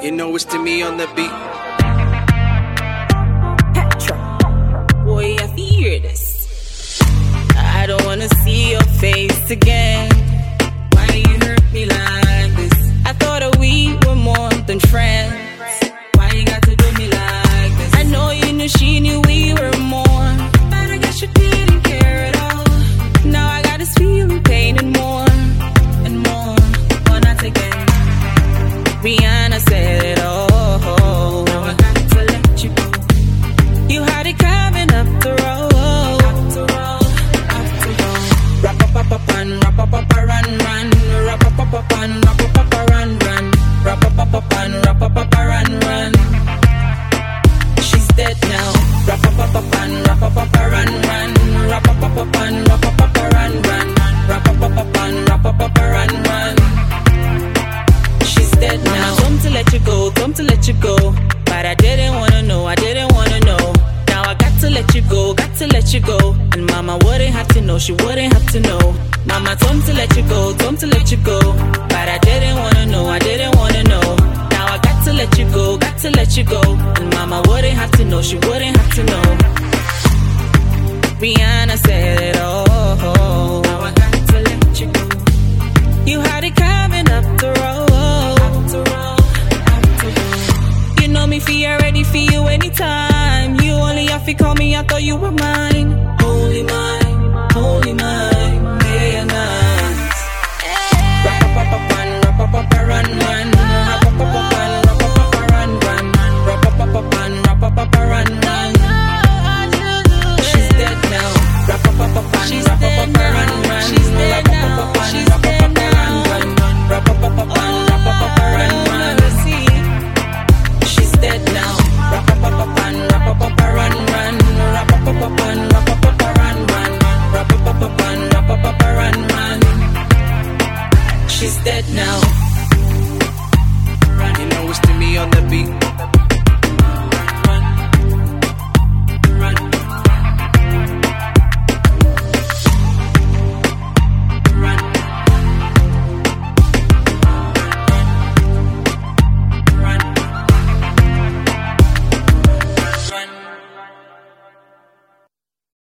You know it's to me on the beat. Petra, boy, I fear this. I don't wanna see your face again. Why you hurt me like this? I thought that we were more than friends. Why you got to do me like this? I know you knew she knew we were more, but I guess you didn't care at all. Now I got this feeling, pain and more, not again. Rihanna said it all. Now I got to let you go. You had it coming up the road. Rap up up up and rap up up run run. Rap up up up and rap up up run run. Rap up up and rap up up run run. She's dead now. Rap up up and rap up up run run. Rap up up and rap up run run. Rap up up and rap up run run. She's dead now. Told to let you go, told to let you go, but I didn't wanna know, I didn't wanna know. Now I got to let you go, got to let you go. And mama wouldn't have to know, she wouldn't have to know. Mama told to let you go, told to let you go, but I didn't wanna know, I didn't wanna know. Now I got to let you go, got to let you go. And mama wouldn't have to know, she wouldn't have to know. Rihanna said it all. Now I got to let you go. You had it coming up the road. You know me, feel ready for you anytime. You only have to call me, I thought you were mine.